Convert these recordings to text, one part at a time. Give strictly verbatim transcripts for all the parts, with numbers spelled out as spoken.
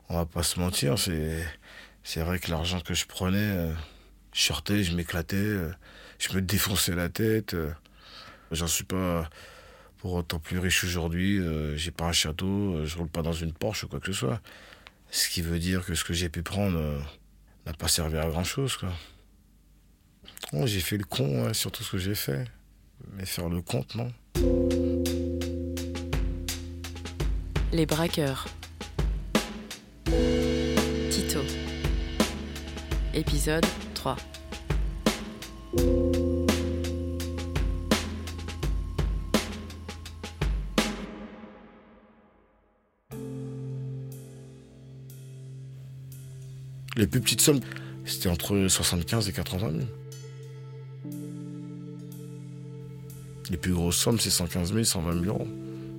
On va pas se mentir, c'est, c'est vrai que l'argent que je prenais, euh, je sortais, je m'éclatais, euh, je me défonçais la tête. euh. J'en suis pas pour autant plus riche aujourd'hui. euh, j'ai pas un château, euh, je roule pas dans une Porsche ou quoi que ce soit. Ce qui veut dire que ce que j'ai pu prendre euh, n'a pas servi à grand chose, quoi. Oh, j'ai fait le con, hein, sur tout ce que j'ai fait. Mais faire le compte, non. Les braqueurs. Tito. Épisode trois. Les plus petites sommes, c'était entre soixante-quinze et quatre-vingt mille. Les plus grosses sommes, c'est cent quinze mille, cent vingt mille euros.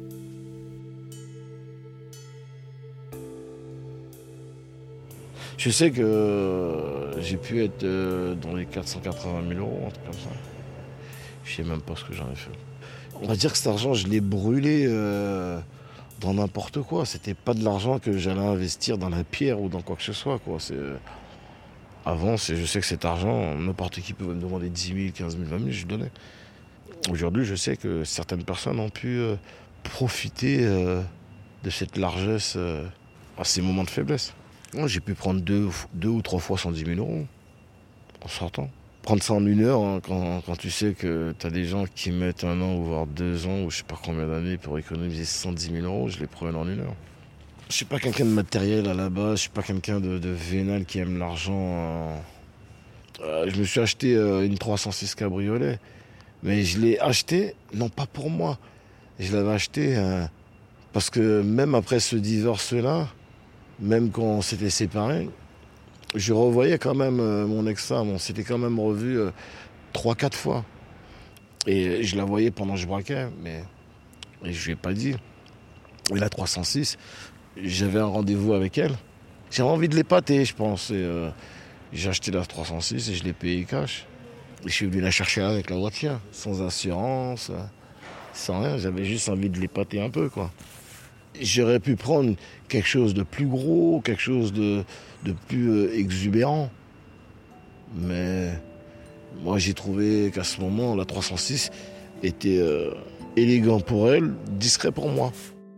Je sais que j'ai pu être dans les quatre cent quatre-vingt mille euros, un truc comme ça. Je sais même pas ce que j'en ai fait. On va dire que cet argent, je l'ai brûlé euh, dans n'importe quoi. C'était pas de l'argent que j'allais investir dans la pierre ou dans quoi que ce soit, quoi. C'est... Avant, c'est, je sais que cet argent, n'importe qui pouvait me demander dix mille, quinze mille, vingt mille, je lui donnais. Aujourd'hui, je sais que certaines personnes ont pu euh, profiter euh, de cette largesse euh, à ces moments de faiblesse. Moi, j'ai pu prendre deux, deux ou trois fois cent dix mille euros en sortant. Prendre ça en une heure, hein, quand, quand tu sais que tu as des gens qui mettent un an, ou voire deux ans, ou je sais pas combien d'années pour économiser cent dix mille euros, je les prends en une heure. Je suis pas quelqu'un de matériel à la base, je suis pas quelqu'un de, de vénal qui aime l'argent. Euh, euh, je me suis acheté euh, une trois cent six cabriolet, mais je l'ai acheté, non pas pour moi, je l'avais acheté euh, parce que même après ce divorce-là, même quand on s'était séparés, je revoyais quand même euh, mon ex-femme, on s'était quand même revus euh, trois, quatre fois. Et je la voyais pendant que je braquais, mais et je lui ai pas dit. Et la trois cent six, j'avais un rendez-vous avec elle. J'avais envie de l'épater, je pense. Et, euh, j'ai acheté la trois cent six et je l'ai payé cash. Et je suis venu la chercher avec la voiture, sans assurance, sans rien. J'avais juste envie de l'épater un peu, quoi. J'aurais pu prendre quelque chose de plus gros, quelque chose de, de plus euh, exubérant. Mais moi, j'ai trouvé qu'à ce moment, la trois cent six était euh, élégant pour elle, discret pour moi.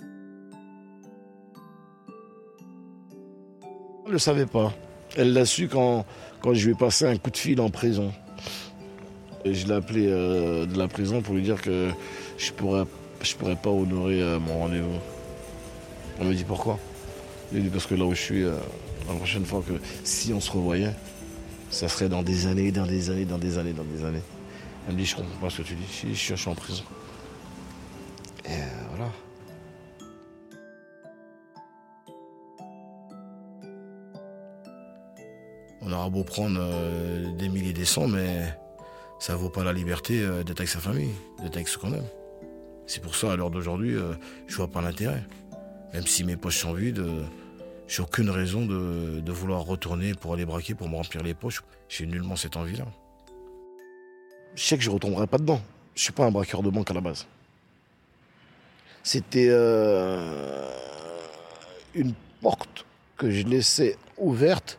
Elle ne le savait pas. Elle l'a su quand, quand je lui ai passé un coup de fil en prison. Et je l'ai appelé euh, de la prison pour lui dire que je ne pourrais, je pourrais pas honorer euh, mon rendez-vous. On me dit pourquoi. Il me dit parce que là où je suis, euh, la prochaine fois que si on se revoyait, ça serait dans des années, dans des années, dans des années, dans des années. Elle me dit, je comprends pas ce que tu dis. Si, je suis, je suis en prison. Et euh, voilà. On aura beau prendre euh, des milliers, des cents, mais ça vaut pas la liberté euh, d'être avec sa famille, d'être avec ce qu'on aime. C'est pour ça, à l'heure d'aujourd'hui, euh, je vois pas l'intérêt. Même si mes poches sont vides, euh, j'ai aucune raison de, de vouloir retourner pour aller braquer, pour me remplir les poches. J'ai nullement cette envie-là. Je sais que je ne retomberai pas dedans. Je suis pas un braqueur de banque à la base. C'était euh, une porte que je laissais ouverte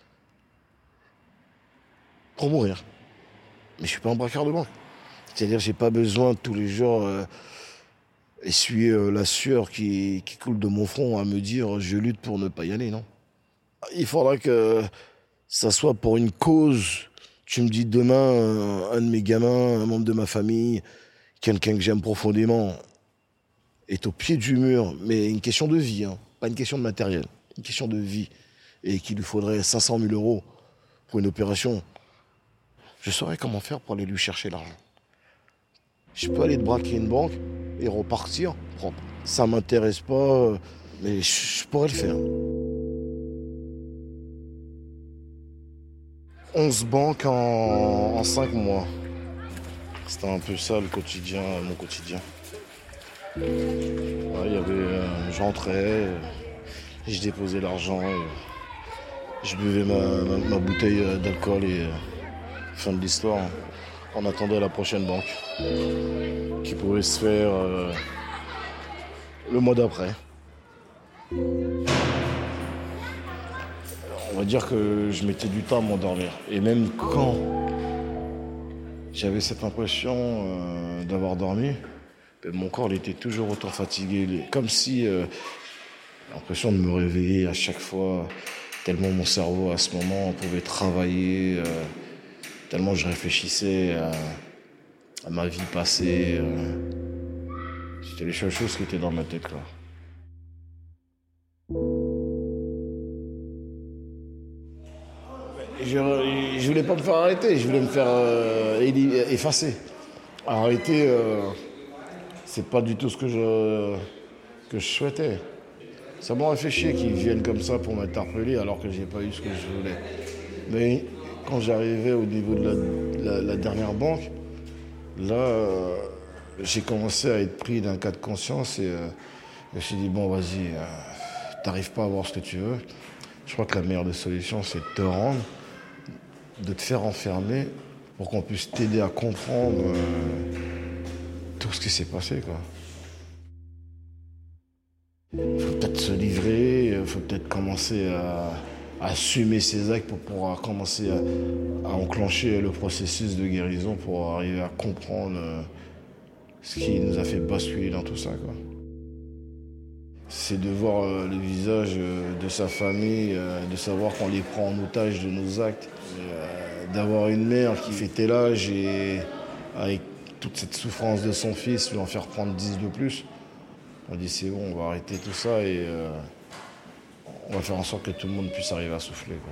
pour mourir. Mais je suis pas un braqueur de banque. C'est-à-dire que j'ai pas besoin de tous les jours euh, essuyer euh, la sueur qui, qui coule de mon front à me dire je lutte pour ne pas y aller, non. Il faudra que ça soit pour une cause. Tu me dis demain, un, un de mes gamins, un membre de ma famille, quelqu'un que j'aime profondément, est au pied du mur, mais une question de vie, hein, pas une question de matériel, une question de vie, et qu'il lui faudrait cinq cent mille euros pour une opération, je saurais comment faire pour aller lui chercher l'argent. Je peux aller te braquer une banque et repartir propre. Ça m'intéresse pas, mais je, je pourrais le faire. onze banques en, en cinq mois. C'était un peu ça le quotidien, mon quotidien. Ouais, y avait, euh, je rentrais, je déposais l'argent, je buvais ma, ma, ma bouteille d'alcool et euh, fin de l'histoire. On attendait la prochaine banque qui pouvait se faire euh, le mois d'après. On va dire que je mettais du temps à m'endormir. Et même quand j'avais cette impression euh, d'avoir dormi, ben, mon corps il était toujours autant fatigué. Comme si euh, l'impression de me réveiller à chaque fois, tellement mon cerveau à ce moment pouvait travailler, euh, tellement je réfléchissais à, à ma vie passée. Euh, c'était les seules choses qui étaient dans ma tête, quoi. Je, je voulais pas me faire arrêter, je voulais me faire euh, effacer. Arrêter, euh, c'est pas du tout ce que je, que je souhaitais. Ça m'aurait fait chier qu'ils viennent comme ça pour m'interpeller alors que j'ai pas eu ce que je voulais. Mais quand j'arrivais au niveau de la, la, la dernière banque, là, euh, j'ai commencé à être pris d'un cas de conscience et euh, je me suis dit, bon, vas-y, euh, t'arrives pas à voir ce que tu veux. Je crois que la meilleure des solutions, c'est de te rendre, de te faire enfermer pour qu'on puisse t'aider à comprendre euh, tout ce qui s'est passé, quoi. Il faut peut-être se livrer, il faut peut-être commencer à, à assumer ses actes pour pouvoir commencer à, à enclencher le processus de guérison pour arriver à comprendre euh, ce qui nous a fait basculer dans tout ça, quoi. C'est de voir euh, le visage euh, de sa famille, euh, de savoir qu'on les prend en otage de nos actes, euh, d'avoir une mère qui fait tel âge et avec toute cette souffrance de son fils, lui en faire prendre dix de plus. On dit c'est bon, on va arrêter tout ça et euh, on va faire en sorte que tout le monde puisse arriver à souffler, quoi.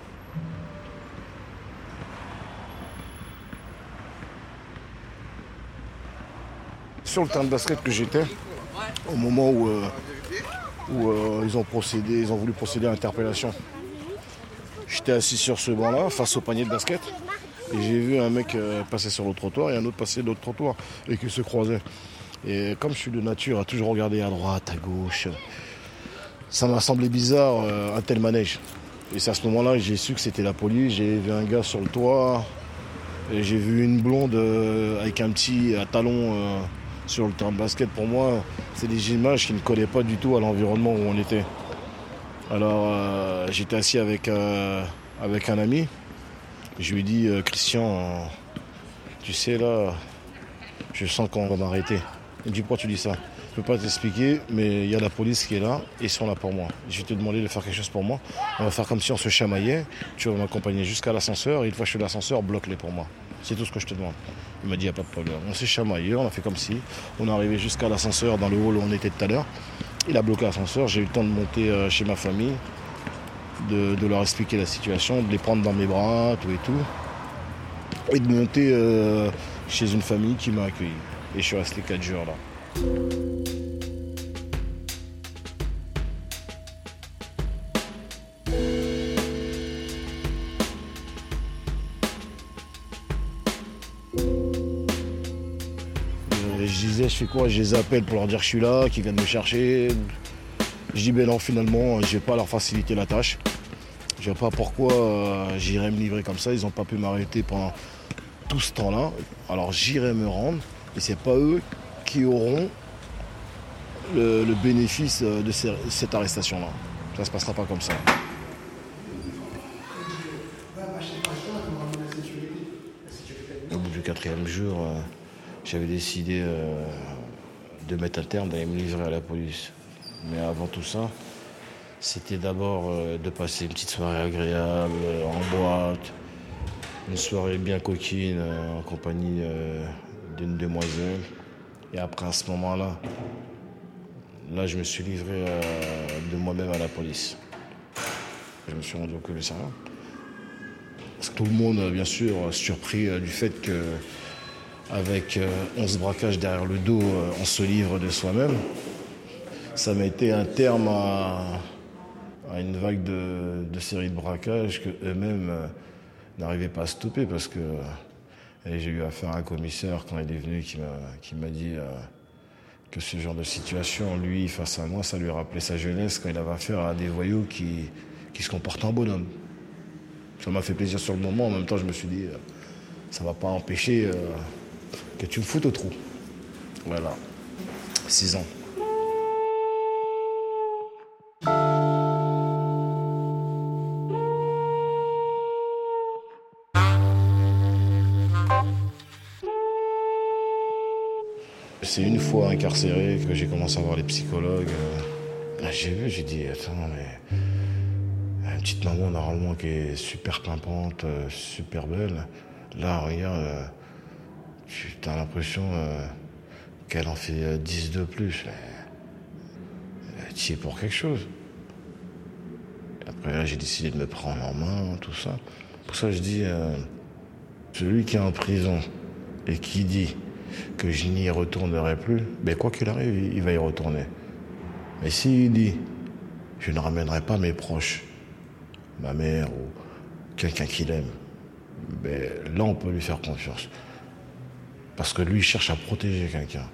Sur le terrain de basket que j'étais, au moment où, euh, où euh, ils ont procédé, ils ont voulu procéder à l'interpellation, j'étais assis sur ce banc-là, face au panier de basket, et j'ai vu un mec euh, passer sur le trottoir et un autre passer de l'autre trottoir et qui se croisaient. Et comme je suis de nature à toujours regarder à droite, à gauche, ça m'a semblé bizarre euh, un tel manège. Et c'est à ce moment-là que j'ai su que c'était la police. J'ai vu un gars sur le toit, et j'ai vu une blonde euh, avec un petit à talon euh, sur le terrain de basket. Pour moi, c'est des images qui ne collaient pas du tout à l'environnement où on était. Alors euh, j'étais assis avec, euh, avec un ami. Je lui ai dit, euh, Christian, euh, tu sais là, je sens qu'on va m'arrêter. Il me dit, pourquoi tu dis ça? Je ne peux pas t'expliquer, mais il y a la police qui est là et ils sont là pour moi. Je vais te demander de faire quelque chose pour moi. On va faire comme si on se chamaillait. Tu vas m'accompagner jusqu'à l'ascenseur et une fois que je suis à l'ascenseur, bloque-les pour moi. C'est tout ce que je te demande. Il m'a dit, il n'y a pas de problème. On s'est chamaillé, on a fait comme si. On est arrivé jusqu'à l'ascenseur dans le hall où on était tout à l'heure. Il a bloqué l'ascenseur. J'ai eu le temps de monter chez ma famille, de, de leur expliquer la situation, de les prendre dans mes bras, tout et tout. Et de monter euh, chez une famille qui m'a accueilli. Et je suis resté quatre jours là. Je disais, je fais quoi? Je les appelle pour leur dire que je suis là, qu'ils viennent me chercher. Je dis, ben non, finalement, je vais pas leur faciliter la tâche. Je ne sais pas pourquoi euh, j'irais me livrer comme ça. Ils n'ont pas pu m'arrêter pendant tout ce temps-là. Alors j'irai me rendre. Et c'est pas eux qui auront le, le bénéfice de ces, cette arrestation-là. Ça ne se passera pas comme ça. Au bout du quatrième jour, euh, j'avais décidé euh, de mettre un terme, d'aller me livrer à la police. Mais avant tout ça, c'était d'abord euh, de passer une petite soirée agréable, euh, en boîte, une soirée bien coquine, euh, en compagnie euh, d'une demoiselle. Et après, à ce moment-là, là, je me suis livré euh, de moi-même à la police. Je me suis rendu au commissariat. Parce que tout le monde, bien sûr, surpris euh, du fait qu'avec euh, onze braquages derrière le dos, euh, on se livre de soi-même. Ça mettait un terme à, à une vague de, de séries de braquages qu'eux-mêmes euh, n'arrivaient pas à stopper parce que et j'ai eu affaire à un commissaire quand il est venu qui m'a, qui m'a dit euh, que ce genre de situation, lui, face à moi, ça lui rappelait sa jeunesse quand il avait affaire à des voyous qui, qui se comportent en bonhomme. Ça m'a fait plaisir sur le moment. En même temps, je me suis dit, euh, ça ne va pas empêcher euh, que tu me foutes au trou. Voilà. Six ans. C'est une fois incarcéré que j'ai commencé à voir les psychologues. Là, j'ai vu, j'ai dit, attends, mais... Une petite maman, normalement, qui est super pimpante, super belle. Là, regarde, tu as l'impression euh, qu'elle en fait dix de plus. Tu y es pour quelque chose. Après, là, j'ai décidé de me prendre en main, tout ça. Pour ça, je dis, euh, celui qui est en prison et qui dit que je n'y retournerai plus, ben quoi qu'il arrive, il va y retourner. Mais s'il dit, je ne ramènerai pas mes proches, ma mère ou quelqu'un qu'il aime, ben là, on peut lui faire confiance. Parce que lui, il cherche à protéger quelqu'un.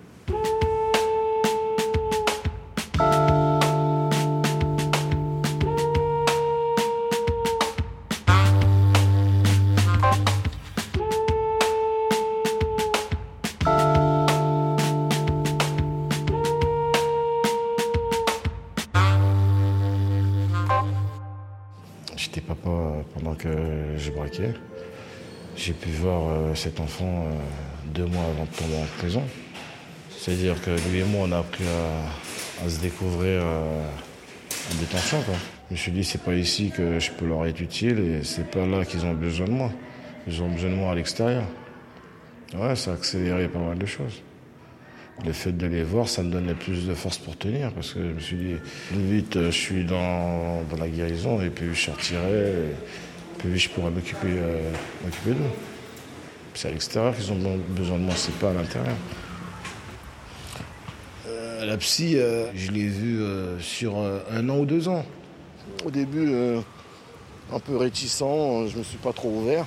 J'étais papa pendant que je braquais. J'ai pu voir euh, cet enfant euh, deux mois avant de tomber en prison. C'est-à-dire que lui et moi, on a appris à, à se découvrir euh, en détention, quoi. Je me suis dit, c'est pas ici que je peux leur être utile et c'est pas là qu'ils ont besoin de moi. Ils ont besoin de moi à l'extérieur. Ouais, ça a accéléré pas mal de choses. Le fait de les voir, ça me donnait plus de force pour tenir, parce que je me suis dit, plus vite je suis dans, dans la guérison, et plus je sortirai, et plus vite je pourrai m'occuper, euh, m'occuper d'eux. C'est à l'extérieur qu'ils ont besoin de moi, c'est pas à l'intérieur. Euh, la psy, euh, je l'ai vue euh, sur euh, un an ou deux ans. Au début, euh, un peu réticent, je me suis pas trop ouvert.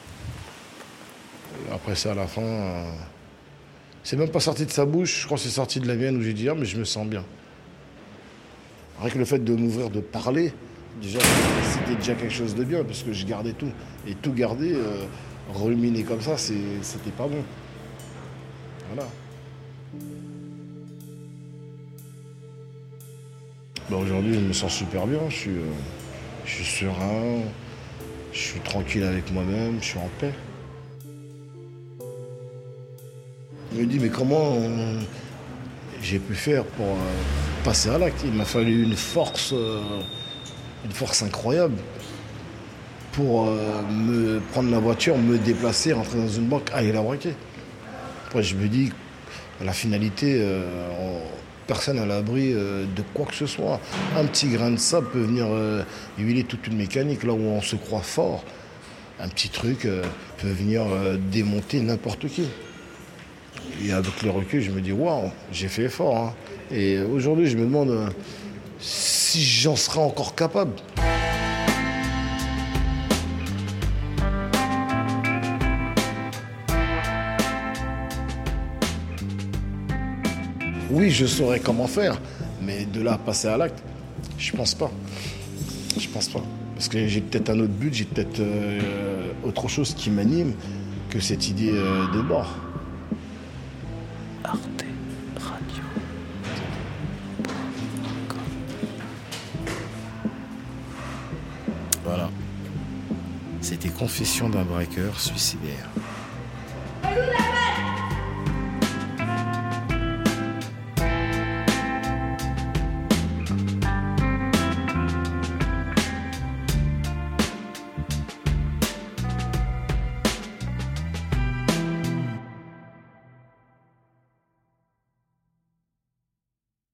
Et après ça, à la fin... Euh, C'est même pas sorti de sa bouche, je crois que c'est sorti de la mienne où j'ai dit ah mais je me sens bien. Rien que le fait de m'ouvrir, de parler, déjà c'était déjà quelque chose de bien parce que je gardais tout. Et tout garder, euh, ruminer comme ça, c'est, c'était pas bon. Voilà. Bah, aujourd'hui je me sens super bien, je suis, euh, je suis serein, je suis tranquille avec moi-même, je suis en paix. Je me dis, mais comment euh, j'ai pu faire pour euh, passer à l'acte? Il m'a fallu une force, euh, une force incroyable pour euh, me prendre ma voiture, me déplacer, rentrer dans une banque, aller la braquer. Après, je me dis, à la finalité, euh, on, personne à l'abri euh, de quoi que ce soit. Un petit grain de sable peut venir euh, huiler toute une mécanique, là où on se croit fort. Un petit truc euh, peut venir euh, démonter n'importe qui. Et avec le recul, je me dis, waouh, j'ai fait effort. Hein. Et aujourd'hui, je me demande euh, si j'en serais encore capable. Oui, je saurais comment faire, mais de là à passer à l'acte, je pense pas. Je pense pas. Parce que j'ai peut-être un autre but, j'ai peut-être euh, autre chose qui m'anime que cette idée euh, de mort. Arte Radio. Voilà. C'était Confession d'un braqueur suicidaire.